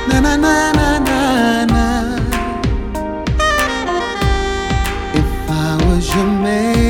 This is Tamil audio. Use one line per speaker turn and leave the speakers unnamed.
Na na na na na na. If I was your man,